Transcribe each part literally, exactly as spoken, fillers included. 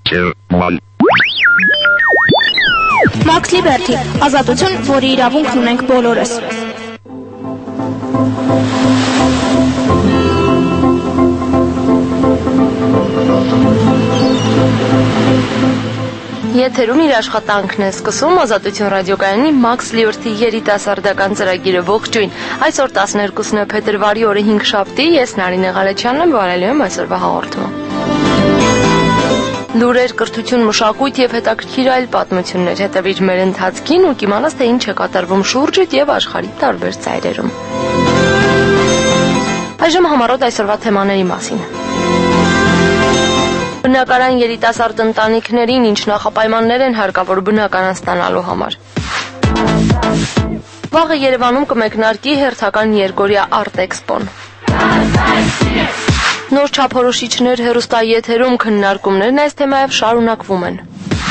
two, one. Max Liberty, ազատություն, որի իրավունքն ունենք բոլորս։ Եթերում իր աշխատանքն է սկսում Ազատություն ռադիոկայանի Max Liberty երիտասարդական ծրագիրը ողջույն։ Այսօր տասներկուսն է փետրվարի օրը հինգշաբթի, ես Նարինե Ղալեչյանն եմ, վարելու եմ այսօրվա հաղորդումը։ Լուրեր, կրթություն, մշակույթ եւ հետաքրքիր այլ պատմություններ, հետևիր մեր ընթացքին ու կիմանաս թե ինչ է կատարվում շուրջդ եւ աշխարհի տարբեր ծայրերում։ Այժմ համառոտ այսօրվա թեմաների մասին։ Բնակարան երիտասարդ ընտանիքներին ինչ նախապայմաններ են հարկավոր բնակարան ստանալու համար։ Վաղը Երևանում կմեկնարկի հերթական երկօրյա Art-Expo-ն։ Նոր չափորոշիչներ հեռուստաեթերում քննարկումներն այս թեմայով շարունակվում են։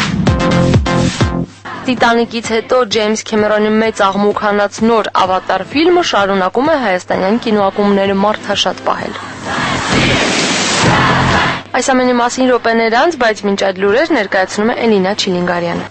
Տիտանիկից հետո Ջեյմս Քեմերոնի մեծ աղմուկ հանած նոր Ավատար ֆիլմը շարունակում է հայաստանյան կինոակումբները մարդաշատ պահել։ Այս ամենի մասին րոպեներ անց, բայց մինչ այդ լուրեր ներկայացնում է Էլինա Չիլինգարյանը։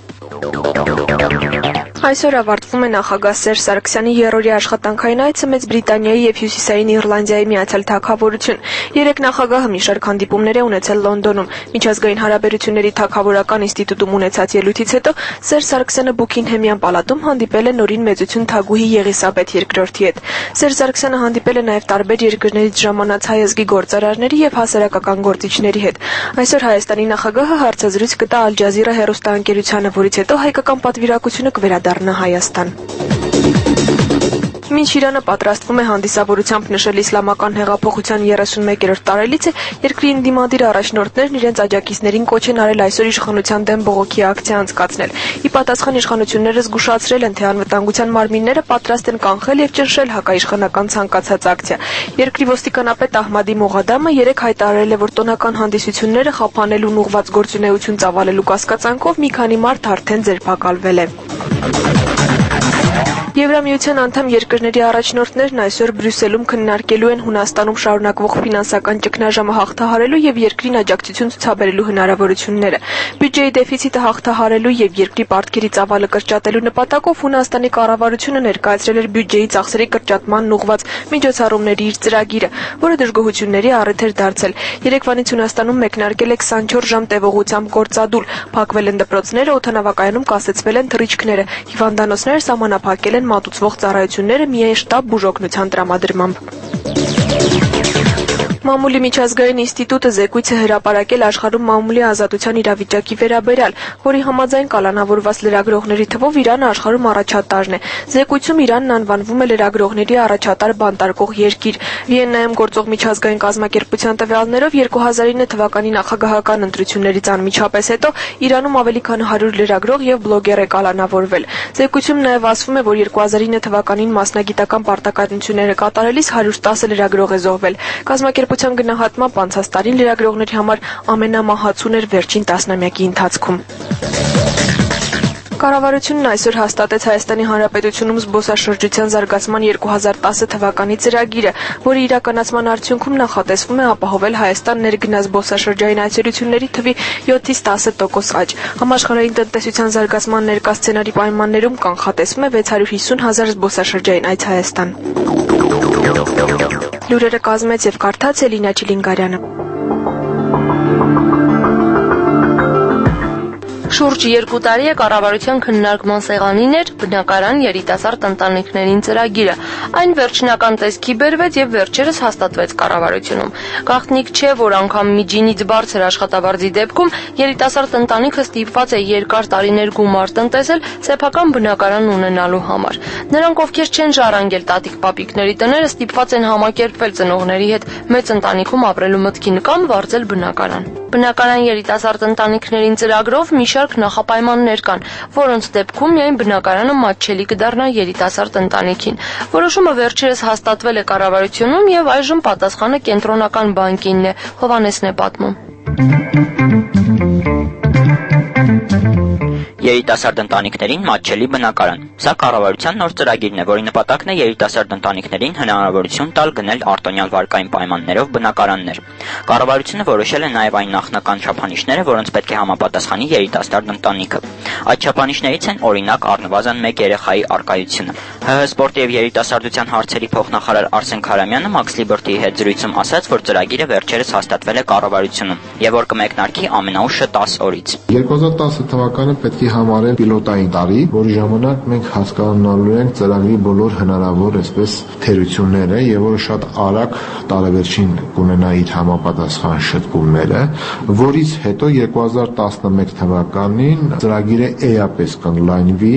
Այսօր ավարտվում է նախագահ Սերժ Սարգսյանի երրորդյա աշխատանքային այցը Մեծ Բրիտանիայի եւ Հյուսիսային Իռլանդիայի Միացյալ Թագավորություն։ Երեք նախագահը մի շարք հանդիպումներ է ունեցել Լոնդոնում։ Միջազգային հարաբերությունների թագավորական ինստիտուտում ունեցած ելույթից հետո Սերժ Սարգսյանը Բուքինգհեմյան պալատում հանդիպել է նորին մեծություն թագուհի Եղիսաբեթ երկրորդի հետ։ Սերժ Սարգսյանը հանդիպել է նաեւ տարբեր երկրներից ժամանած հայ ազգի գործարարների եւ հասարակական գործիչների հետ։ Այսօր Հայաստանի նախագահը հարցազրույց կտա Ալ Ջազիրա հեռուստաընկերությանը, որից հետո հայկական պատվիրակությունը կվերադառնա Հայաստան։ Մինչ Իրանը պատրաստվում է հանդիսավորությամբ նշել իսլամական հեղափոխության երեսունմեկերորդ տարելիցը, երկրի ընդդիմադիր առաջնորդներն իրենց աջակիցներին կոչ են արել այսօր իշխանության դեմ բողոքի ակցիա անցկացնել։ Ի պատասխան իշխանությունները զգուշացրել են, թե անվտանգության մարմինները պատրաստ են կանխել եւ ճնշել հակաիշխանական ցանկացած ակցիա։ Երկրի ոստիկանապետ Ահմադի Մողադամը երեք հայտարարել է, որ տոնական հանդիսությունները խափանելուն ուղղված գործունեություն ծավալելու կասկածանքով մի քանի մարդ արդեն ձերբակալվել է։ Եվրամիության անդամ երկրների առաջնորդներն այսօր Բրյուսելում քննարկելու են Հունաստանում շարունակվող ֆինանսական ճգնաժամը հաղթահարելու եւ երկրին աջակցություն ցուցաբերելու հնարավորությունները։ Բյուջեի դեֆիցիտը հաղթահարելու եւ երկրի պարտքերի ծավալը կրճատելու նպատակով Հունաստանի կառավարությունը ներկայացրել էր բյուջեի ծախսերի կրճատմանն ուղղված միջոցառումների իր ծրագիրը, որը դժգոհությունների առիթ էր դարձել։ Երեկվանից Հունաստանում մեկնարկել է քսանչորս ժամ տևողությամբ գործադուլ, փակվել են դպրոցները, օդանավակայանում կասեցվել են թռիչքները, հիվանդանոցները սահմանափակել են մատուցվող ծառայությունները միայն շտաբ բուժօգնության տրամադրմամբ։ Մամուլի միջազգային ինստիտուտը զեկույց է հրապարակել աշխարհում մամուլի ազատության իրավիճակի վերաբերյալ, որի համաձայն կալանավորված լրագրողների թվով Իրանը աշխարհում առաջատարն է։ Զեկույցում Իրանն անվանվում է լրագրողների առաջատար բանտարկող երկիր։ Վիեննայում գործող միջազգային կազմակերպության տվյալներով երկու հազար ինը թվականի նախագահական ընտրություններից անմիջապես հետո Իրանում ավելի քան հարյուր լրագրող եւ բլոգեր է կալանավորվել։ Զեկույցում նաեւ ասվում է, որ երկու հազար ինը թվականին մասնագիտական պարտականությունները կատարելիս հարյուր տասը լրագրող է զոհվել։ Կազմակերպության գնահատմամբ անցած տարին լրագրողների համար ամենամահացուն էր վերջին տասնամյակի ընթացքում։ Կառավարությունն այսօր հաստատեց Հայաստանի Հանրապետությունում զբոսաշրջության զարգացման երկու հազար տասը թվականի ծրագիրը, որի իրականացման արդյունքում նախատեսվում է ապահովել Հայաստան ներգնաց զբոսաշրջային այցելությունների թվի յոթից տասը տոկոս աճ։ Համաշխարհային տնտեսության զարգացման ներկա սցենարի պայմաններում կանխատեսվում է վեց հարյուր հիսուն հազար զբոսաշրջային այց Հայաստան։ Լուրերը կազմեց եւ կարդաց Էլինա Չիլինգարյանը։ Շուրջ երկու տարի է կառավարության քննարկման սեղանին էր բնակարան երիտասարդ ընտանիքներին ծրագիրը։ Այն վերջնական տեսքի բերվեց եւ վերջերս հաստատվեց կառավարությունում։ Գաղտնիք չէ, որ անգամ միջինից բարձր աշխատավարձի դեպքում երիտասարդ ընտանիքը ստիպված է երկար տարիներ գումար տնտեսել սեփական բնակարան ունենալու համար։ Նրանք, ովքեր չեն ժառանգել տատիկ-պապիկների տները, ստիպված են համակերպվել ծնողների հետ մեծ ընտանիքում ապրելու մտքին կամ վարձել բնակարան։ Բնակարան երիտասարդ ընտանիքներին ծրագրով մի շարք նախապայմաններ կան, որոնց դեպքում միայն բնակարանը մատչելի կդառնա երիտասարդ ընտանիքին։ Որոշումը վերջերս հաստատվել է կառավարությունում եւ այժմ պատասխանը կենտրոնական բանկինն է, Հովանեսն է պատմում։ Երիտասարդ ընտանիքներին մատչելի բնակարան։ Սա կառավարության նոր ծրագիրն է, որի նպատակն է երիտասարդ ընտանիքներին հնարավորություն տալ գնել արտոնյալ վարկային պայմաններով բնակարաններ։ Կառավարությունը որոշել է նաև այն նախնական չափանիշները, որոնց պետք է համապատասխանի երիտասարդ ընտանիքը։ Այդ չափանիշներից են օրինակ առնվազն մեկ երեխայի առկայությունը։ ՀՀ սպորտ եւ երիտասարդության հարցերի փոխնախարար Արսեն Քարամյանը Max Liberty-ի հետ զրույցում ասաց, որ ծրագիրը վերջերս հաստատվել է կառավարությունում եւ որ կմեկնարկի ամենաուշը տասը օրից։ երկու հազար տասը թվականը պետք է համարել պիլոտային տարի, որի ժամանակ մենք հասկանալու ենք ծրագրի բոլոր հնարավոր այսպես թերությունները եւ որը շատ արագ տարեվերջին կունենա իր համապատասխան շտկումները, որից հետո երկու հազար տասնմեկ թվականին ծրագիրը էապես կընդլայնվի։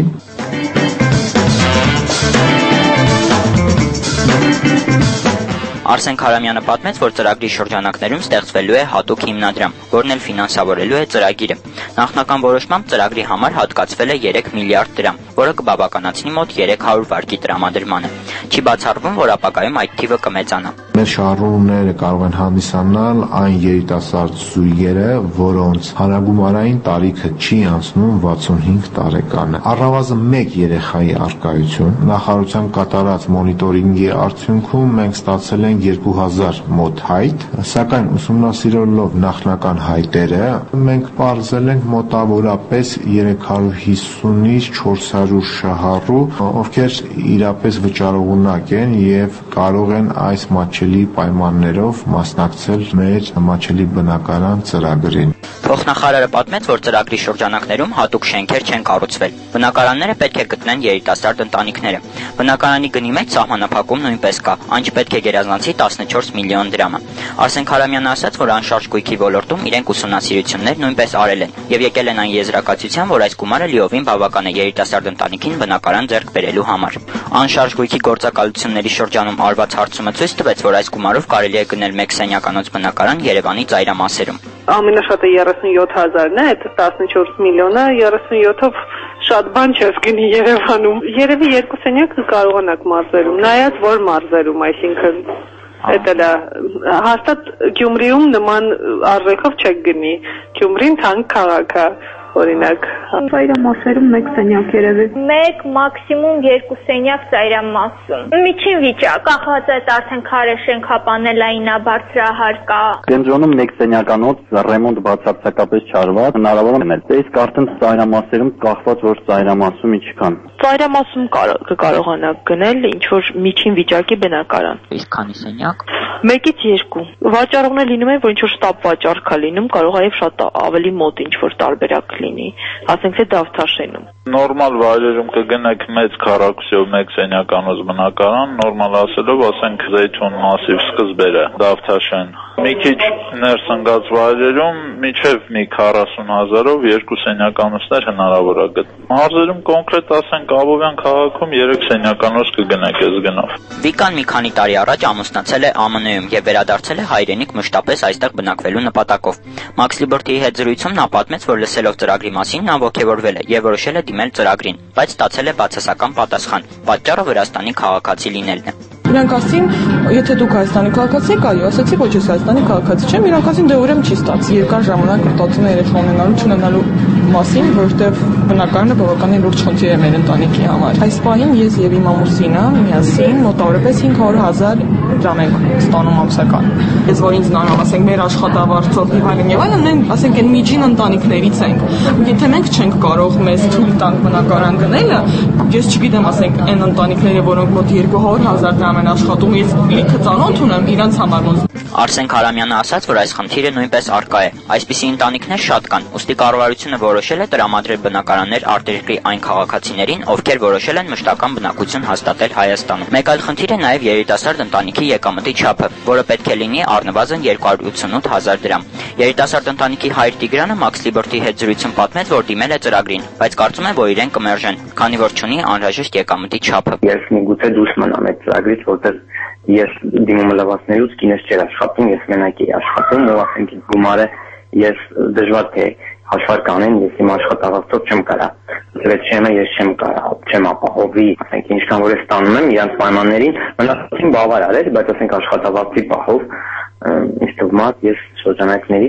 Արսեն Քարամյանը պատմեց, որ ծրագրի շրջանակներում ստեղծվելու է հատուկ հիմնադրամ, որն էլ ֆինանսավորելու է ծրագիրը։ Նախնական որոշմամբ ծրագրի համար հատկացվել է երեք միլիարդ դրամ, որը կբավականացնի մոտ երեք հարյուր վարկի տրամադրմանը։ Չի բացառվում, որ ապագայում այդ թիվը կմեծանա։ Մեր շահառուները կարող են հանդիսանալ այն երիտասարդ զույգերը, որոնց հանրագումարային տարիքը չի անցնում վաթսունհինգ տարեկանը։ Առնվազն մեկ երեխայի առկայություն նախարարության կատարած մոնիտորինգի արդյունքում մենք ստացել ենք երկու հազար մոտ հայտ, սակայն ուսումնասիրելով նախնական հայտերը մենք պարզել ենք մոտավորապես երեք հարյուր հիսունից չորս հարյուր շահառու, ովքեր իրապես վճարողունակ են եւ կարող են այս մատչելի պայմաններով մասնակցել մեր մատչելի բնակարան ծրագրին։ Փոխնախարարը պատմեց, որ ծրագրի շրջանակներում հատուկ շենքեր չեն կառուցվել։ Բնակարանները պետք է գտնեն երիտասարդ ընտանիքները։ Բնակարանի գնի մեջ սահմանափակում նույնպես կա, այն չպետք է գերազանցի տասնչորս միլիոն դրամը։ Արսեն Քարամյանը ասաց, որ անշարժ գույքի ոլորտում իրենք ուսումնասիրություններ նույնպես արել են եւ եկել են այն եզրակացության, որ այս գումարը լիովին բավական է երիտասարդ ընտանիքին բնակարան ձեռք բերելու համար։ Անշարժ գույքի գործակալությունների շրջանում արված հարցումը ցույց տվեց, որ այս գումարով կարելի է գնել մեկ սենյականոց բնակարան Երևանի ծայրամասերում։ Ամենաշատը երեսունյոթ հազարն է, այդ տասնչորս միլիոնը երեսունյոթով շատ բան չես գնի Երևանում։ Երևի երկու սենյակ կարողանաք մարզերում, նայած որ մարզերում, այսինքն Այդ էլ է հաստատ Գյումրիում նման արժեքով չեք գնի։ Գյումրին թանկ քաղաք է, օրինակ։ Ծայրամասերում մեկ սենյակ երևի։ Մեկ մաքսիմում երկու սենյակ ծայրամասում։ Միջին վիճակ, կախված է արդեն քարե շենքապանելային բարձրահար կա։ Կենտրոնում մեկ սենյականոց ռեմոնտ բացարձակապես չարված, հնարավոր է մել։ Իսկ արդեն ծայրամասերում կախված որ ծայրամասում ինչքան։ Ծայրամասում կկարողանաք գնել ինչ որ միջին վիճակի բնակարան։ Իսկ քանի սենյակ։ Մեկից երկու։ Վաճառողներ լինում են, որ ինչ որ շտապ վաճառ կա լինում, կարող է եւ շատ ավելի մոտ ինչ որ տարբերակ լինի, ասենք թե Դավթաշենում։ Նորմալ վայրերում կգնեք մեծ քառակուսիով մեկ սենյականոց բնակարան, նորմալ ասելով, ասենք Զեյթուն մասիվ սկզբերը, Դավթաշեն։ Մի քիչ ներս ընկած վայրերում միջև մի քառասուն հազարով երկու սենյականոցներ հնարավոր է գտնել։ Մարզերում կոնկրետ ասենք Աբովյան քաղաքում երեք սենյականոց կգնեք այս գնով։ Վիկան մի քանի տարի առաջ ամուսնացել է ԱՄՆ-ում եւ վերադարձել է հայրենիք մշտապես այստեղ բնակվելու նպատակով։ Max Liberty-ի հետ զրույցում նա պատմեց, որ լսելով ծրագրի մասին նա ողջևորվել է եւ որոշել է դիմել ծրագրին, բայց ստացել է բացասական պատասխան։ Պատճառը Վրաստանի քաղաքացի լինելն է։ Իրանք ասին, եթե դուք Հայաստանի քաղաքացի եք, այո, ասացի ոչ ես Հայաստանի քաղաքացի չեմ, իրանք ասին դե ուրեմն չի ստացի երկար ժամանակ մտածում եմ երեխա ունենալու չունենալու մասին, որովհետև բնակարանը բավականին լուրջ խնդիր է մեր ընտանիքի համար։ Այս պահին ես եւ իմ ամուսինը միասին մոտավորապես հինգ հարյուր հազար դրամ ենք ստանում ամսական։ Ես որ ինձ նայում, ասենք մեր աշխատավարձով եւ այլն եւ այլն, մենք ասենք այն միջին ընտանիքներից ենք։ Եթե մենք չենք կարող մեզ թույլ տանք բնակարան գնելը, ես չգիտեմ, ասենք այն ընտանիքները, որոնք մոտ երկու հարյուր հազար դրամ են աշխատում, ես լիքը ծանոթ ունեմ իրանց համար ոնց։ Արսեն Քարամյանը ասաց, որ այս խնդիրը նույնպես առկա է։ Այսպիսի ընտանիքներ շատ կան, ուստի կառավարությունը որոշել է տրամադրել բնակարաններ արտերկրի այն քաղաքացիներին, ովքեր որոշել են մշտական բնակություն հաստատել Հայաստանում։ Մեկ այլ խնդիր է նաև երիտասարդ ընտանիքի եկամտի չափը, որը պետք է լինի առնվազն երկու հարյուր ութսունութ հազար դրամ։ Երիտասարդ ընտանիքի հայր Տիգրանը Max Liberty-ի հետ զրույցում պատմեց, որ դիմել է ծրագրին, բայց կարծում է, որ իրեն կմերժեն, քանի որ չունի անհրաժեշտ եկամտի չափը։ Ես միգուցե դուրս մնամ այդ ծրագրից, որտեղ ես դիմումը լավացնելուց կինս չէր աշխատում, ես մենակ էի աշխատում, ու ասենք գումարը ես դժվար թե հաշվար կանեմ, ես իմ աշխատավարձով չեմ կարա։ Վերջինը ես չեմ կարա, չեմ ապահովի, ասենք ինչքան որ ես ստանում եմ իրանց պայմաններին, մնացին բավարար էր, բայց ասենք աշխատավարձի պահով ինձ թվում է ես շրջանակներից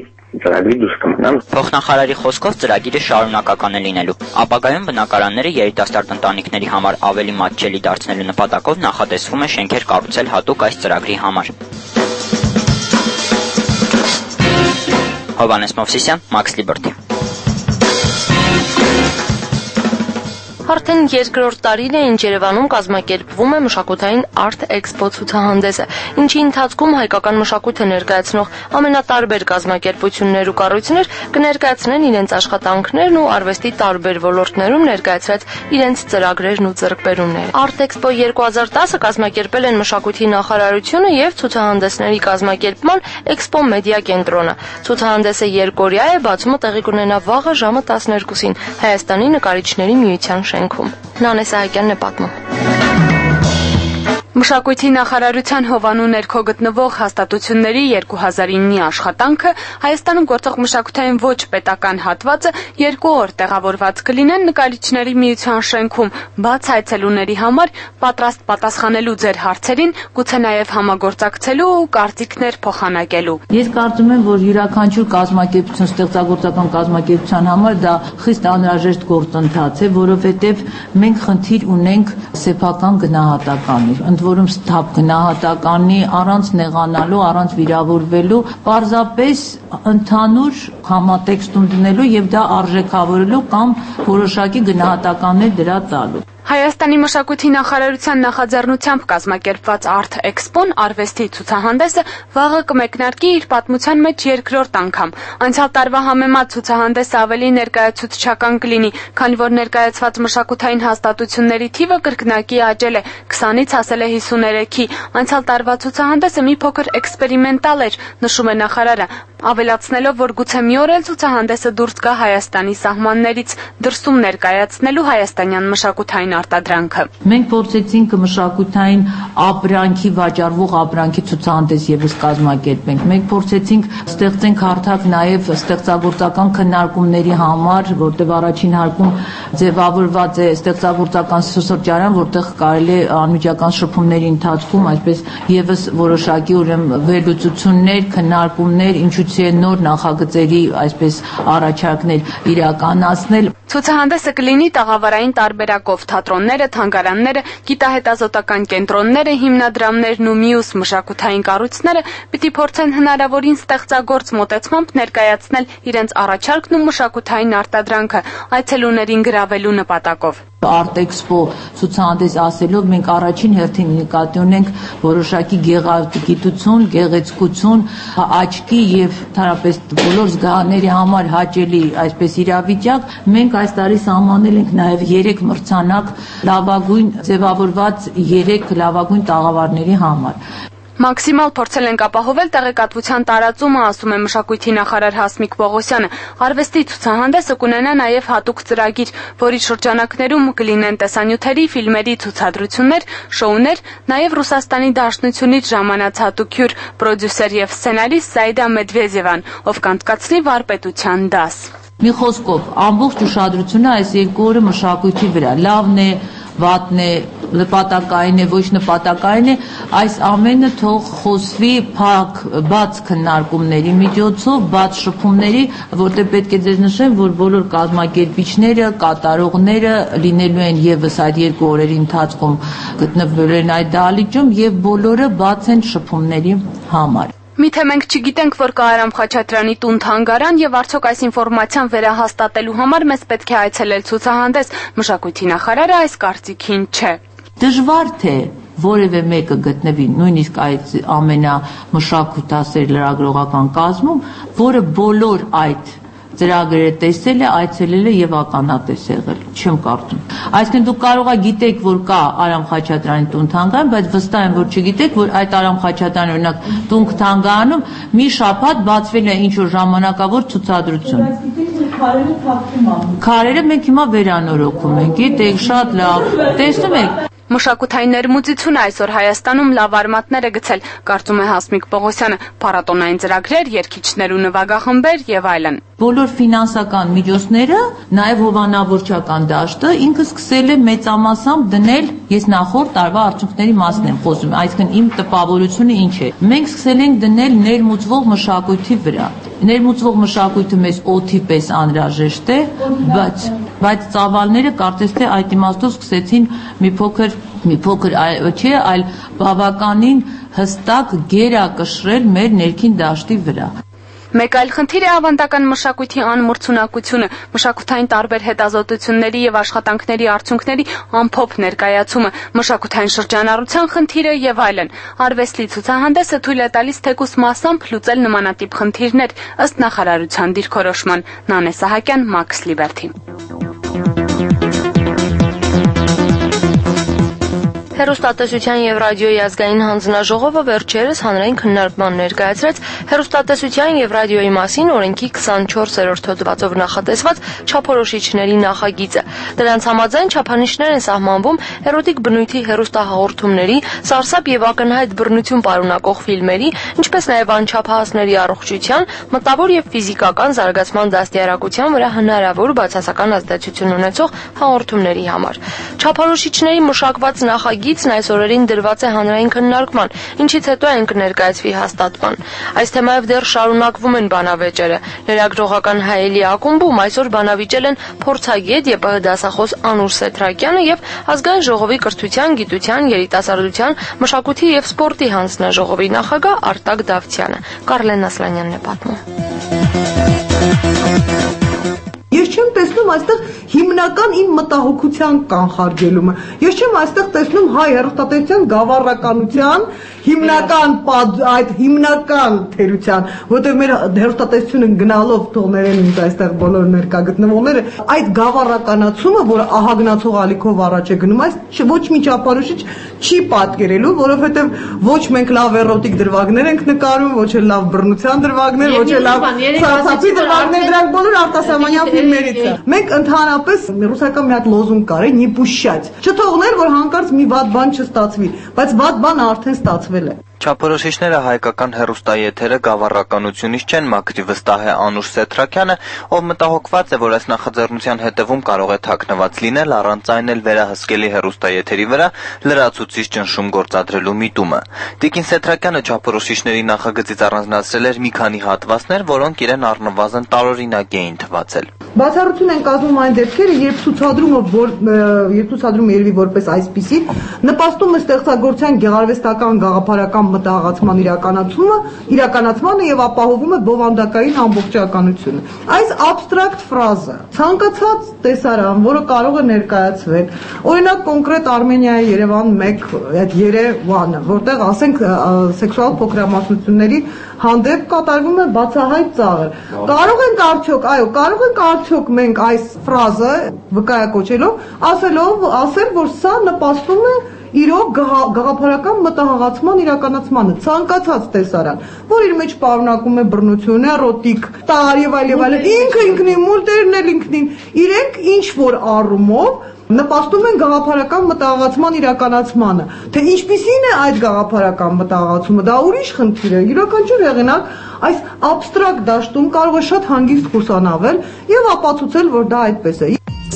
ծրագրի դուրս կմնան։ Փոխնախարարի խոսքով ծրագիրը շարունակական է լինելու։ Ապագայում բնակարանները երիտասարդ ընտանիքների համար ավելի մատչելի դարձնելու նպատակով նախատեսվում է շենքեր կառուցել հատուկ այս ծրագրի համար։ Հովհաննես Մովսիսյան, Մաքս Լիբերթի։ Արդեն երկրորդ տարին է, ինչ Երևանում կազմակերպվում է մշակութային Art Expo ցուցահանդեսը, ինչի ընթացքում հայկական մշակույթը ներկայացնող ամենատարբեր կազմակերպություններ ու կառույցներ կներկայացնեն իրենց աշխատանքներն ու արվեստի տարբեր ոլորտներում ներկայացրած իրենց ծրագրերն ու ձեռքբերումները։ Art Expo երկու հազար տասը կազմակերպել են մշակույթի նախարարությունը եւ ցուցահանդեսների կազմակերպման Expo Media կենտրոնը։ Ցուցահանդեսը երկօրյա է, բացումը տեղի կունենա վաղը ժամը տասներկուսին Հայաստանի նկարիչների միության շենքում։ Նանե Սահակյանն է պատմում։ Մշակույթի նախարարության հովանու ներքո գտնվող հաստատությունների երկու հազար իննի աշխատանքը Հայաստանում գործող մշակութային ոչ պետական հատվածը երկու օր տեղավորված կլինեն նկարիչների միության շենքում, բաց այցելուների համար պատրաստ պատասխանելու ձեր հարցերին, գուցե նաև համագործակցելու ու կարծիքներ փոխանակելու։ Ես կարծում եմ, որ յուրաքանչյուր կազմակերպություն, ստեղծագործական կազմակերպության համար դա խիստ անհրաժեշտ գործընթաց է, որովհետև մենք խնդիր ունենք սեփական գնահատականի, որում ստապ գնահատականի առանց նեղանալու, առանց վիրավորվելու, պարզապես ընդհանուր համատեքստում դնելու եւ դա արժեքավորելու կամ որոշակի գնահատականներ դրա տալու։ Հայաստանի մշակույթի նախարարության նախաձեռնությամբ կազմակերպված Art Expo-ն արվեստի ցուցահանդեսը վաղը կմեկնարկի իր պատմության մեջ երկրորդ անգամ։ Անցյալ տարվա համեմատ ցուցահանդեսը ավելի ներկայացուցչական կլինի, քանի որ ներկայացված մշակութային հաստատությունների թիվը կրկնակի աճել է, քսանից հասել է հիսուներեքի։ Անցյալ տարվա ցուցահանդեսը մի փոքր էքսպերիմենտալ էր, նշում է նախարարը, ավելացնելով, որ գուցե մի օր էլ ցուցահանդեսը դուրս գա Հայաստանի սահմաններից, դրսում ներկայացնելու հայաստանյան մշակութային արտադրանքը։ Մենք փորձեցինք մշակութային ապրանքի վաճառվող ապրանքի ցուցահանդես եւս կազմակերպենք։ Մենք փորձեցինք ստեղծենք հարթակ նաեւ ստեղծագործական քննարկումների համար, որտեղ առաջին հարկում ձևավորված է ստեղծագործական սրճարան, որտեղ կարելի է անմիջական շփումների ընթացքում այսպես եւս որոշակի ուրեմն վերլուծություններ, քննարկումներ, ինչու՞ նոր նախագծերի այսպես առաջարկներ իրականացնել։ Ցուցահանդեսը կլինի տաղավարային տարբերակով թատրոնները, թանգարանները, գիտահետազոտական կենտրոնները, հիմնադրամներն ու մյուս մշակութային կառույցները պիտի փորձեն հնարավորին ստեղծագործ մոտեցմամբ ներկայացնել իրենց առաջարկն ու մշակութային արտադրանքը այցելուներին գրավելու նպատակով։ Art Expo ցուցահանդես ասելով մենք առաջին հերթին նկատի ունենք որոշակի գեղագիտություն, գեղեցկություն, աչքի եւ թարապես բոլոր զգաների համար հաճելի այսպես իրավիճակ։ Մենք այս տարի սահմանել ենք նաեւ երեք մրցանակ լավագույն ձևավորված երեք լավագույն տաղավարների համար։ Մաքսիմալ փորձել ենք ապահովել տեղեկատվության տարածումը, ասում է մշակույթի նախարար Հասմիկ Պողոսյանը։ Արվեստի ցուցահանդեսը կունենա նաև հատուկ ծրագիր, որի շրջանակներում կլինեն տեսանյութերի, ֆիլմերի ցուցադրություններ, շոուներ, նաև Ռուսաստանի Դաշնությունից ժամանած հատուկ հյուր, պրոդյուսեր եւ սցենարիստ Սաիդա Մեդվեդևան, ով կանցկացնի վարպետության դաս։ Մի խոսքով, ամբողջ ուշադրությունը այս երկու օրը մշակույթի վրա, լավն է, վատն է, նպատակային է, ոչ նպատակային է, այս ամենը թող խոսվի փակ, բաց քննարկումների միջոցով, բաց շփումների, որտեղ պետք է ձեզ նշեմ, որ բոլոր կազմակերպիչները, կատարողները լինելու են եւս այդ երկու օրերի ընթացքում գտնվելու են այդ դահլիճում եւ բոլորը բաց են շփումների համար։ Միթե մենք չգիտենք, որ կա Արամ Խաչատրյանի տուն-թանգարան եւ արդյոք այս ինֆորմացիան վերահաստատելու համար մեզ պետք է այցելել ցուցահանդես։ Մշակույթի նախարարը այս կարծիքին չէ։ Դժվար թե որևէ մեկը գտնվի նույնիսկ այդ ամենամշակութասեր լրագրողական կազմում, որը բոլոր այդ ծրագրերը տեսել է, այցելել է եւ ականատես եղել, չեմ կարծում։ Այսինքն դուք կարող եք գիտեք, որ կա Արամ Խաչատրյանի տուն-թանգարան, բայց վստահ եմ, որ չգիտեք, որ այդ Արամ Խաչատրյանի օրինակ տուն-թանգարանում մի շաբաթ բացվել է ինչ-որ ժամանակավոր ցուցադրություն։ Քարերը մենք հիմա վերանորոգում ենք, գիտեք, շատ լավ։ Տեսնում եք։ Մշակութային ներմուծությունը այսօր Հայաստանում լավ արմատներ է գցել, կարծում է Հասմիկ Պողոսյանը, փառատոնային ծրագրեր, երգիչներ ու նվագախմբեր եւ այլն։ Բոլոր ֆինանսական միջոցները, նաեւ հովանավորչական դաշտը ինքը սկսել է մեծամասամբ դնել, ես նախորդ տարվա արդյունքների մասին եմ խոսում, այսինքն իմ տպավորությունը ինչ է։ Մենք սկսել ենք դնել ներմուծվող մշակույթի վրա։ Ներմուծվող մշակույթը մեզ օդի պես անհրաժեշտ է, բայց բայց ծավալները կարծես թե այդ իմաստով սկսեցին մի փոքր մի փոքր չէ, այլ բավականին հստակ գերակշռել մեր ներքին դաշտի վրա։ Մեկ այլ խնդիր է ավանդական մշակույթի անմրցունակությունը, մշակութային տարբեր հետազոտությունների եւ աշխատանքների արդյունքների ամփոփ ներկայացումը, մշակութային շրջանառության խնդիրը եւ այլն։ Արվեստի ցուցահանդեսը թույլ է տալիս թեկուս մասամբ լուծել նմանատիպ խնդիրներ, ըստ նախարարության դիրքորոշման։ Նանե Սահակյան, Max Liberty։ Հեռուստատեսության եւ ռադիոյի ազգային հանձնաժողովը վերջերս հանրային քննարկման ներկայացրեց հեռուստատեսության եւ ռադիոյի մասին օրենքի քսանչորսերորդ հոդվածով նախատեսված չափորոշիչների նախագիծը։ Դրանց համաձայն չափանիշներ են սահմանվում էրոտիկ բնույթի հեռուստահաղորդումների, սարսափ եւ ակնհայտ բռնություն պարունակող ֆիլմերի, ինչպես նաեւ անչափահասների առողջության, մտավոր եւ ֆիզիկական զարգացման դաստիարակության վրա հնարավոր բացասական ազդեցություն ունեցող հաղորդումների համար։ Չափորոշիչների մշակված նախագիծն այս օրերին դրված է հանրային քննարկման, ինչից հետո այն կներկայացվի հաստատման։ Այս թեմայով դեռ շարունակվում են բանավեճերը։ Լրագրողական հայելի ակումբում այսօր բանավիճել են փորձագետ ԵՊՀ դասախոս Անուշ Սեթրակյանը եւ ազգային ժողովի կրթության, գիտության, երիտասարդության, մշակույթի եւ սպորտի հանձնաժողովի նախագահ Արտակ Դավթյանը։ Կարլեն Ասլանյանն է պատմում։ Ես չեմ տեսնում այստեղ հիմնական իմ մտահոգության կանխարգելումը։ Ես չեմ այստեղ տեսնում հայ հեռուստատեսության գավառականության հիմնական այդ հիմնական թերության, որտեղ մեր հեռուստատեսությունը գնալով թողներեն ինձ այստեղ բոլոր ներկա գտնվողները, այդ գավառականացումը, որը ահագնացող ալիքով առաջ է գնում, այս ոչ մի չափորոշիչ չի պատկերելու, որովհետև ոչ մենք լավ էրոտիկ դրվագներ ենք նկարում, ոչ էլ լավ բռնության դրվագներ, ոչ էլ լավ սարսափի դրվագներ, դրանք բոլորը արտասահմանյան ֆիլմերից են։ Մենք ընդհանրապես ռուսական մի հատ լոզունգ կար է՝ «Не пущать», չթողնել, որ հանկարծ մի վատ բան չստացվի, բայց վատ բանը արդեն ստացվել է։ Չափորոշիչները հայկական հեռուստաեթերը գավառականությունից չեն մաքրի, վստահ է Անուշ Սեթրակյանը, ով մտահոգված է, որ այս նախաձեռնության հետևում կարող է թաքնված լինել առանց այն էլ վերահսկելի հեռուստաեթերի վրա լրացուցիչ ճնշում գործադրելու միտումը։ Տիկին Սեթրակյանը չափորոշիչների նախագծից առանձնացրել էր մի քանի հատվածներ, որոնք իրեն առնվազն տարօրինակ էին թվացել։ Բացառություն են կազմում այն դեպքերը, երբ ցուցադրումը որ երբ ցուցադրումը երևի որպես այսպիսի նպաստում է ստեղծագործության գեղարվեստական գաղափարական մտահղացման իրականացումը, իրականացմանը եւ ապահովում է բովանդակային ամբողջականությունը։ Այս աբստրակտ ֆրազը ցանկացած տեսարան, որը կարող է ներկայացվել, օրինակ կոնկրետ Արմենիայի Երևան մեկ այդ Երևանը, որտեղ ասենք սեքսուալ փոքրամասնությունների հանդեպ կատարվում է բացահայտ ծաղր։ Կարող ենք արդյոք, այո, կարող ենք արդյոք մենք այս ֆրազը վկայակոչելով ասելով ասել, որ սա նպաստում է իրոք գաղափարական մտահղացման իրականացմանը, ցանկացած տեսարան, որ իր մեջ պարունակում է բռնություն, էրոտիկ, տար եւ այլ եւ այլ, ինքը ինքնին մուլտերն էլ ինքնին, իրենք ինչ որ առումով նպաստում են գաղափարական մտահղացման իրականացմանը։ Թե ինչպիսին է այդ գաղափարական մտահղացումը, դա ուրիշ խնդիր է։ Յուրաքանչյուր հեղինակ այս աբստրակտ դաշտում կարող է շատ հանգիստ խուսանավել եւ ապացուցել, որ դա այդպես է։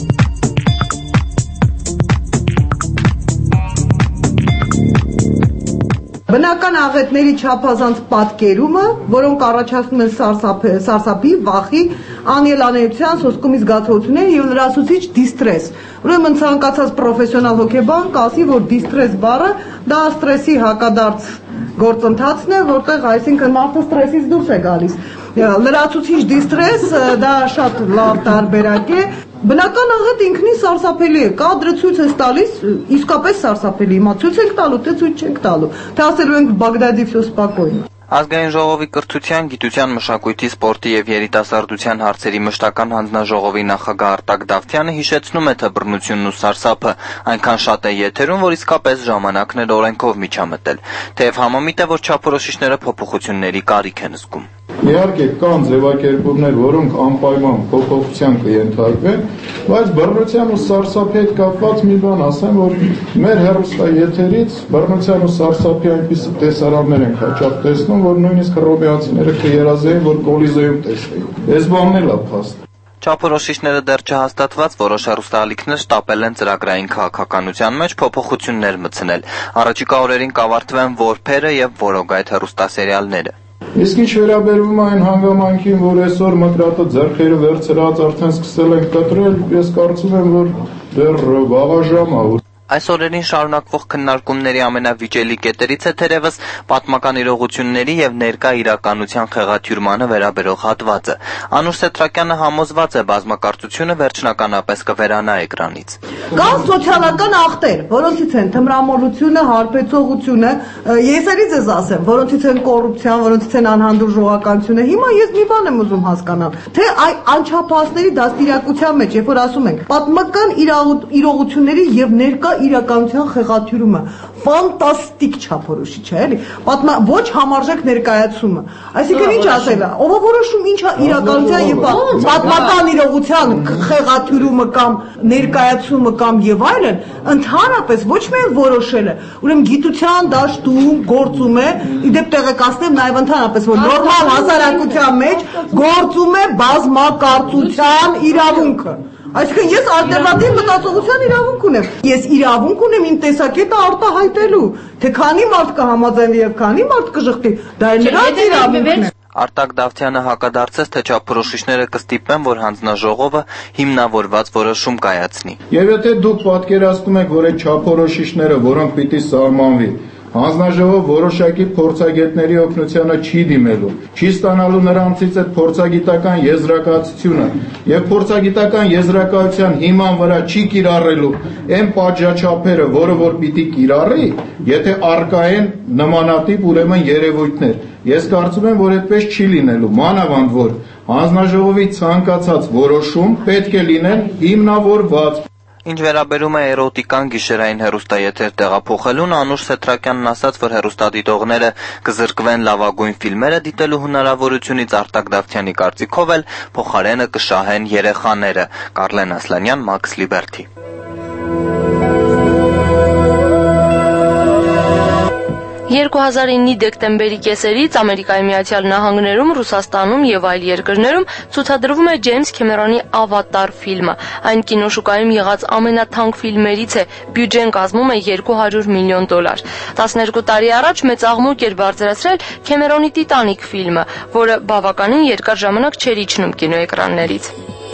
Բնական աղետների չափազանց պատկերումը, որոնք առաջացնում են սարսափի, վախի, անելանելիության, սոսկումի զգացողությունների եւ լրացուցիչ դիստրես։ Ուրեմն ցանկացած պրոֆեսիոնալ հոգեբան կասի, որ դիստրես բառը դա ստրեսի հակադարձ գործընթացն է, որտեղ այսինքն մարդը ստրեսից դուրս է գալիս։ Լրացուցիչ դիստրես դա շատ լավ տարբերակ է։ Բնական աղետ ինքնին սարսափելի է, կադրը ցույց է տալիս, իսկապես սարսափելի, հիմա ցույց ենք տալու, թե ցույց չենք տալու, թե ասելու ենք Բագդադի всё спокойно։ Ազգային ժողովի կրթության, գիտության, մշակույթի, սպորտի եւ երիտասարդության հարցերի մշտական հանձնաժողովի նախագահ Արտակ Դավթյանը հիշեցնում է, թե բռնությունն ու սարսափը այնքան շատ է եթերում, որ իսկապես ժամանակն է օրենքով միջամտել, թեև համամիտ է, որ չափորոշիչները փոփոխությունների կարիք են զգում։ Իհարկե կան ձևակերպումներ, որոնք անպայման փոփոխության կենթարկվեն, բայց բռնության ու սարսափի հետ կապված մի բան ասեմ, որ մեր հեռուստաեթերից բռնության ու սարսափի այնպիսի տեսարաններ ենք հաճախ տեսնում, որ նույնիսկ ռոբիացիները կերազեին, որ կոլիզեում տեսնեին։ Այս բանն էլ է փաստ։ Չափորոշիչները դեռ չհաստատված որոշ հեռուստաալիքներ շտապել են ծրագրային քաղաքականության մեջ փոփոխություններ մտցնել։ Առաջիկա օրերին կավարտվեն որբերը եւ որոգայթ հեռուստասերիալները։ Իսկ ինչ վերաբերում այն հանգամանքին, որ այսօր մկրատը ձեռքերը վերցրած արդեն սկսել են կտրել, ես կարծում եմ, որ դեռ վաղաժամ է։ Այս օրերին շարունակվող քննարկումների ամենավիճելի կետերից է թերևս պատմական իրողությունների եւ ներկա իրականության խեղաթյուրմանը վերաբերող հատվածը։ Անուշ Սեթրակյանը համոզված է, բազմակարծությունը վերջնականապես կվերանա էկրանից։ Կան սոցիալական ախտեր, որոնցից են թմրամոլությունը, հարբեցողությունը, ես էլի ձեզ ասեմ, որոնցից են կոռուպցիան, որոնցից են անհանդուրժողականությունը։ Հիմա ես մի բան եմ ուզում հասկանալ, թե այ անչափահասների դաստիարակության մեջ, երբ որ ասում ենք պատմական իրողությունների եւ ներկա իրականության խեղաթյուրումը ֆանտաստիկ չափորոշիչ է, էլի։ Պատմա ոչ համարժեք ներկայացումը։ Այսինքն ինչ ասել է, ով է որոշում ինչա իրականության եւ պատմական իրողության խեղաթյուրումը կամ ներկայացումը կամ եւ այլն, ընդհանրապես ոչ միայն որոշել է, ուրեմն գիտության դաշտում գործում է, իդեպ տեղեկացնեմ նաեւ ընդհանրապես որ նորմալ հասարակության մեջ գործում է բազմակարծության իրավունքը։ Այսինքն ես ալտերնատիվ մտածողության իրավունք ունեմ։ Ես իրավունք ունեմ իմ տեսակետը արտահայտելու, թե քանի մարդ կհամաձայնվի եւ քանի մարդ կժղթի, դա նրանց իրավունքն է։ Արտակ Դավթյանը հակադարձեց, թե չափորոշիչները կստիպեն, որ հանձնաժողովը հիմնավորված որոշում կայացնի։ Եվ եթե դուք պատկերացնում եք, որ այդ չափորոշիչները, որոնք պիտի սահմանվի, հանձնաժողով որոշակի փորձագետների օգնությանը չի դիմելու, չի ստանալու նրանցից այդ փորձագիտական եզրակացությունը եւ փորձագիտական եզրակացության հիման վրա չի կիրառելու այն պատժաչափերը, որը որ պիտի կիրառի, եթե արկա են նմանատիպ ուրեմն երևույթներ։ Ես կարծում եմ, որ այդպես չի լինելու, մանավանդ որ հանձնաժողովի ցանկացած որոշում պետք է լինեն հիմնավորված։ Ինչ վերաբերում է էրոտիկան գիշերային հեռուստաեթեր տեղափոխելուն, Անուշ Սեթրակյանն ասաց, որ հեռուստադիտողները կզրկվեն լավագույն ֆիլմերը դիտելու հնարավորությունից, Արտակ Դավթյանի կարծիքով էլ փոխարենը կշահեն երեխաները։ Կարլեն Ասլանյան, Մաքս Լիբերթի։ երկու հազար իննի դեկտեմբերի կեսերից Ամերիկայի Միացյալ Նահանգներում, Ռուսաստանում եւ այլ երկրներում ցուցադրվում է Ջեյմս Քեմերոնի Ավատար ֆիլմը։ Այն կինոշուկայում եղած ամենաթանկ ֆիլմերից է, բյուջեն կազմում է երկու հարյուր միլիոն դոլար։ տասներկու տարի առաջ մեծ աղմուկ էր բարձրացրել Քեմերոնի Տիտանիկ ֆիլմը, որը բավականին երկար ժամանակ չէր իջնում կինոէկրաններից։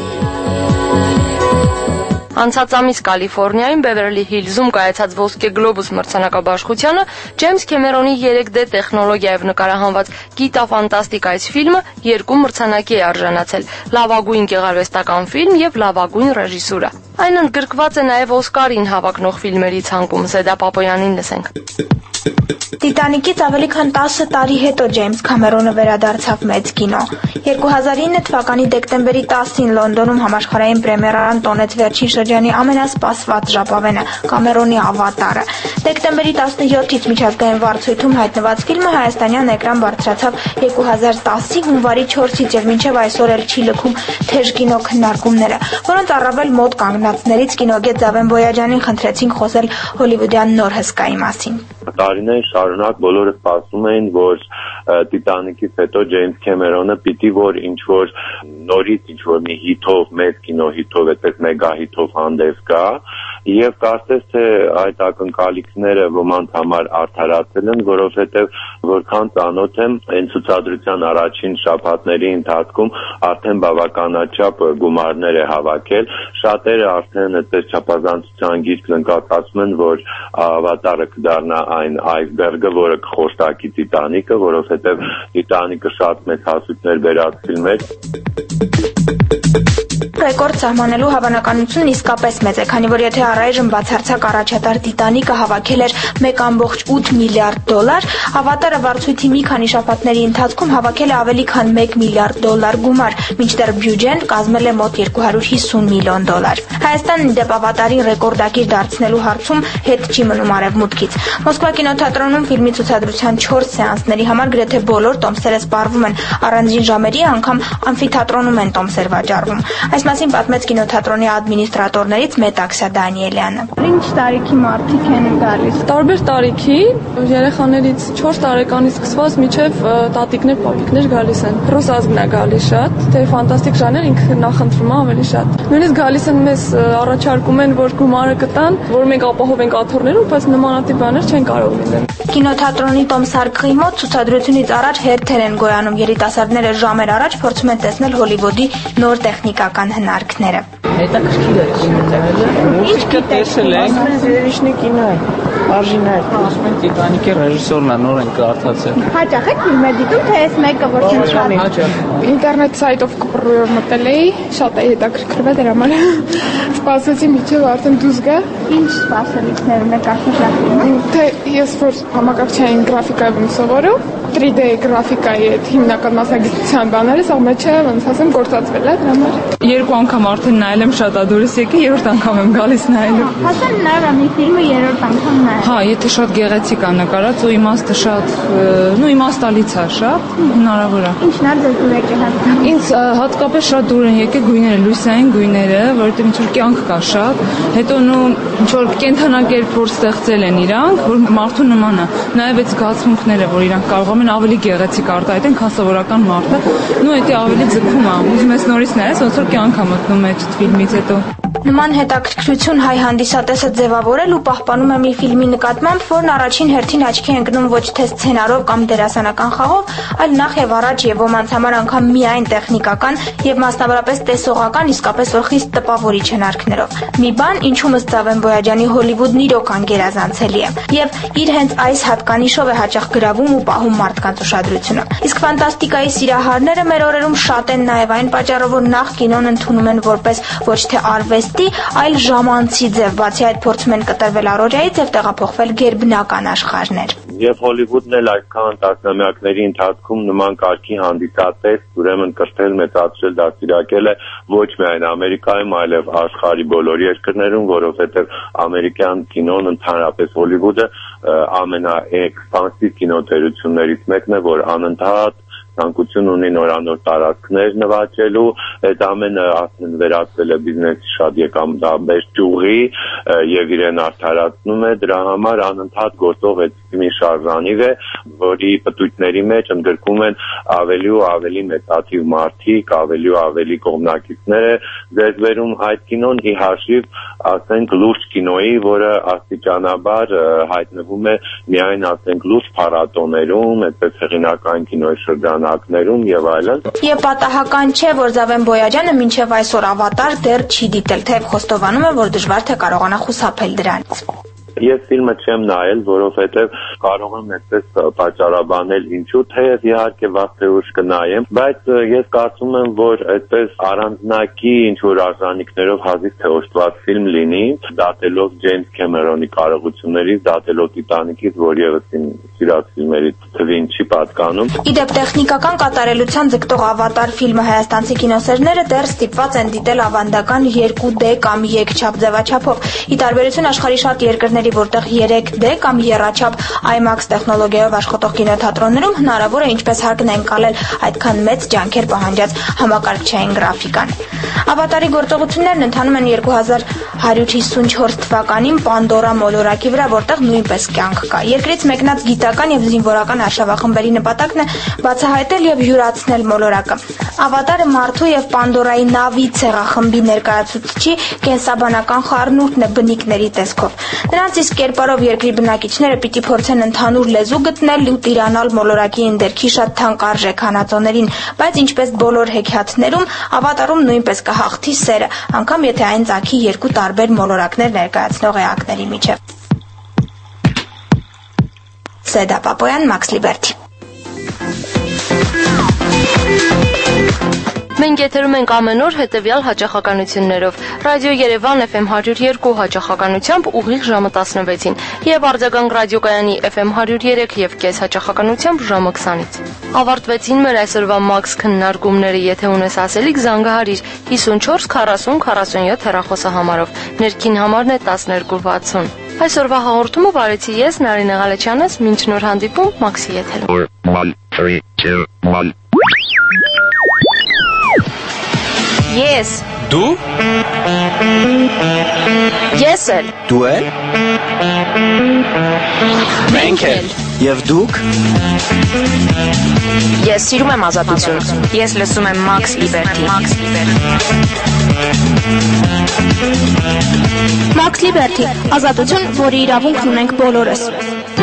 Անցած ամիս Կալիֆոռնիայում Բևերլի Հիլզում կայացած Ոսկե Գլոբուս մրցանակաբաշխությանը Ջեյմս Քեմերոնի երեք դե տեխնոլոգիայով նկարահանված գիտաֆանտաստիկ այս ֆիլմը երկու մրցանակի է արժանացել՝ լավագույն գեղարվեստական ֆիլմ եւ լավագույն ռեժիսուրա։ Այն ընդգրկված է նաեւ Օսկարին հավակնող ֆիլմերի ցանկում։ Սեդա Պապոյանին լսենք։ Տիտանիկից ավելի քան տասը տարի հետո Ջեյմս Քամերոնը վերադարձավ մեծ կինո։ երկու հազար ինը թվականի դեկտեմբերի տասին Լոնդոնում համաշխարհային պրեմիերան տոնեց վերջին շրջանի ամենասպասված ժապավենը՝ Կամերոնի Ավատարը։ Դեկտեմբերի տասնյոթից միջազգային վարձույթում հայտնված ֆիլմը հայաստանյան էկրան բարձրացավ երկու հազար տասի հունվարի չորսից եւ մինչեւ այսօր էլ չի լքում թեժ կինո քննարկումները, որոնց առավել մոտ կանգնածներից կինոգետ Զավեն Բոյաջյանին խնդրեցինք խոսել հոլիվուդյան նոր հսկայի մասին։ Տարիներ շարունակ բոլորը սպասում էին, որ Տիտանիկից հետո Ջեյմս Քեմերոնը պիտի որ ինչ որ նորից ինչ որ մի հիթով, մեծ կինո հիթով, այդպես մեգա հիթով հանդես գա, եւ կարծես թե այդ ակնկալիքները ոմանց համար արդարացել են, որովհետեւ որքան ծանոթ եմ, այն ցուցադրության առաջին շաբաթների ընթացքում արդեն բավականաչափ գումարներ է հավաքել, շատերը արդեն այդպես չափազանցության գիրք նկատում են, որ Ավատարը կդառնա այն այսբերգը, որը կխորտակի Տիտանիկը, որովհետև Տիտանիկը շատ մեծ հասույթներ բերած ֆիլմ էր։ Ռեկորդ սահմանելու հավանականությունն իսկապես մեծ է, քանի որ եթե առայժմ բացարձակ առաջատար Տիտանիկը հավաքել էր մեկ կόμma ութ միլիարդ դոլար, Ավատարը վարձույթի մի քանի շաբաթների ընթացքում հավաքել է ավելի քան մեկ միլիարդ դոլար գումար, մինչդեռ բյուջեն կազմել է մոտ երկու հարյուր հիսուն միլիոն դոլար։ Հայաստանն իդեպ Ավատարին ռեկորդակիր դարձնելու հարցում հետ չի մնում արևմուտքից։ Մոսկվա կինոթատրոնում ֆիլմի ցուցադրության չորս սեանսների համար գրեթե բոլոր տոմսերը սպառվում են, առանձին ժամերի անգամ ամֆիթատրոնում են տոմսեր վաճառվում։ Այս մասին պատմեց կինոթատրոնի ադմինիստրատորներից Մետաքսիա Դանիելյանը։ Ինչ տարիքի մարդիկ են գալիս։ Տարբեր տարիքի, երեխաներից չորս տարեկանից սկսված մինչև տատիկներ, պապիկներ գալիս են։ Ռուսազգն է գալիս շատ, թե ֆանտաստիկ ժանր ինքը նախընտրում է ավելի շատ։ Նույնիսկ գալիս են մեզ առաջարկում են, որ գումարը կտան, որ մենք ապահովենք աթոռներում, բայց նմանատիպ բաներ չեն կարող լինել։ Կինոթատրոնի Տոմ Սարգսի մոտ ցուցադրությունից առաջ հերթեր են գոյանում, երիտասարդները ժամեր առաջ փորձում են տեսնել Հոլիվուդի նոր տեխնիկական հնարքները։ Հետաքրքիր է կինոթատրոնը։ Ինչ կտեսել ենք։ Վերիշնի կինո է։ Արժին է։ Ասում են Տիտանիկի ռեժիսորն է, նոր են կարդացել։ Հաճախ եք ֆիլմեր դիտում, թե այս մեկը որ չնշանի։ Հաճախ։ Ինտերնետ սայթով կպրոյոր մտել էի, շատ էի հետաքրքրվել դրա համար։ Սպասեցի միջև արդեն դուրս գա։ Ինչ սպասելիքներ ունեք արտադրում։ Թե ես որ համակարգչային գրաֆիկայով եմ սովորում, three D գրաֆիկայի այդ հիմնական մասնագիտության բաները, սա մեջը ոնց ասեմ գործածվել է դրա համար։ Երկու անգամ արդեն նայել եմ, շատ ադորս եկի, երրորդ անգամ եմ գալիս նայելու։ Հասան նայել մի ֆիլմը երրորդ անգամ նայել։ Հա, եթե շատ գեղեցիկ է նկարած ու իմաստը շատ, նու իմաստալից է շատ, հնարավոր է։ Ինչն է ձեզ դուր եկել հատկապես։ Ինձ հատկապես շատ դուր են եկել գույները, լույսային գույները, որովհետև ինչ որ կյանք կա շատ, հետո նու ինչ որ կենթանակերպ որ ստեղծել են իրանք, որ մարդու նման է։ Նաև այդ զգացմունքները, որ իրանք կարող են ավելի գեղեցիկ արտահայտեն, քան սովորական մարդը, նու դա ավելի ձգում է։ Ուզում ես նորից նայես, ոնց որ կյանք է մտնում այդ ֆիլմից հետո։ Նման հետաքրքրություն հայ հանդիսատեսը ձևավորել ու պահպանում է մի ֆիլմի նկատմամբ, որն առաջին հերթին աչքի է ընկնում ոչ թե սցենարով կամ դերասանական խաղով, այլ նախ եւ առաջ եւ ոմանց համար անգամ միայն տեխնիկական եւ մասնավորապես տեսողական, իսկապես որ խիստ տպավորիչ հնարքներով։ Մի բան, ինչում ըստ Ծավեն Բոյաջյանի Հոլիվուդն իրոք անգերազանցելի է եւ իր հենց այս հատկանիշով է հաճախ գրավում ու պահում մարդկանց ուշադրությունը։ Իսկ ֆանտաստիկայի սիրահարները մեր օրերում շատ են նաեւ այն պատճառով, որ նախ կինոն ընդունում են որպես ոչ թե արվեստ, այլ ժամանցի ձև, բացի այդ փորձում են կտրվել առօրյայից եւ տեղափոխվել գերբնական աշխարհներ։ Եվ Հոլիվուդն էլ այսքան տասնամյակների ընթացքում նման կարգի հանդիսատես, ուրեմն կրթել, մեծացրել, դաստիարակել է ոչ միայն Ամերիկայում, այլև աշխարհի բոլոր երկրներում, որովհետև ամերիկյան կինոն, ընդհանրապես Հոլիվուդը ամենաէքսպանսիվ կինոթերություններից մեկն է, որ անընդհատ ցանկություն ունի նորանոր տարածքներ նվաճելու, այդ ամենը արդեն վերածվել է բիզնեսի շատ եկամտաբեր ճյուղի եւ իրեն արդարացնում է, դրա համար անընդհատ գործող այդ մի շարժանիվ է, որի պտույտների մեջ ընդգրկում են ավելի ու ավելի մեծաթիվ մարդիկ, ավելի ու ավելի կողմնակիցներ է ձեռբերում այդ կինոն ի հաշիվ, ասենք, լուրջ կինոյի, որը աստիճանաբար հայտնվում է միայն, ասենք, լուրջ փառատոներում, այդպես հեղինակային կինոյի շրջանակներում եւ այլն։ Եվ պատահական չէ, որ Ծավեն Բոյաջյանը մինչև այսօր ավատար դեռ չի դիտել, թեև խոստովանում է, որ դժվար թե կարողանա խուսափել դրանից։ Ես ֆիլմը չեմ նայել, որովհետև կարող եմ այդպես պատճառաբանել ինչու, թեև իհարկե վաղ թե ուշ կնայեմ, բայց ես կարծում եմ, որ այդպես առանձնակի ինչ-որ արժանինքներով հազիվ թե օժտված ֆիլմ լինի, դատելով Ջեյմս Քեմերոնի կարողություններից, դատելով Տիտանիկից, որ ևս իմ սիրած ֆիլմերի թվին չի պատկանում։ Իդեպ տեխնիկական կատարելության ձգտող ավատար ֆիլմը հայաստանցի կինոսերները դեռ ստիպված են դիտել ավանդական երկու դե կամ երկչափ ձևաչափով։ Ի տարբերություն աշխարհի շատ երկրների, որտեղ երեք դե կամ եռաչափ IMAX տեխնոլոգիայով աշխատող կինոթատրոններում հնարավոր է ինչպես հարկն է ընկալել այդքան մեծ ջանքեր պահանջած համակարգչային գրաֆիկան։ Ավատարի գործողություններն ընթանում են երկու հազար հարյուր հիսունչորս թվականին Պանդորա մոլորակի վրա, որտեղ նույնպես կյանք կա։ Երկրից մեկնած գիտական եւ զինվորական արշավախմբերի նպատակն է բացահայտել եւ յուրացնել մոլորակը։ Ավատարը մարդու եւ Պանդորայի նավի ցեղախմբի ներկայացուցիչի կենսաբանական խառնուրդն է բնիկների տեսքով։ Նրանց իսկ կերպարով երկրի բնակիչները պիտի փորձեն ընդհանուր լեզու գտնել ու տիրանալ մոլորակի ընդերքի շատ թանկարժեք հանածոներին, բայց ինչպես բոլոր հեքիաթներում, ավատարում նույնպես կհաղթի սերը, անգամ եթե այն ծագի երկու տարբեր մոլորակներ ներկայացնող էակների միջև։ Սեդա Պապոյան, Մաքս Լիբերթի։ Մենք եթերում ենք ամեն օր հետևյալ հաճախականություններով. Ռադիո Երևան Էֆ Էմ հարյուր երկու հաճախականությամբ ուղիղ ժամը տասնվեցին եւ Արձագանք ռադիոկայանի Էֆ Էմ հարյուր երեք եւ կես հաճախականությամբ ժամը քսանից։ Ավարտվեցին մեր այսօրվա Մաքս քննարկումները, եթե ունես ասելիք զանգահարիր հիսունչորս քառասուն քառասունյոթ հեռախոսահամարով, ներքին համարն է տասներկու վաթսուն։ Այսօրվա հաղորդումը վարեցի ես Նարինե Ղալեչյանս, մինչ նոր հանդիպում Մաքսի եթերում։ Yes. Դու։ Ես էլ։ Դու էլ։ Մենք էլ։ Եվ դուք։ Ես սիրում եմ ազատություն։ Ես լսում եմ Max Liberty։ Max Liberty, ազատություն, որի իրավունքն ունենք բոլորս։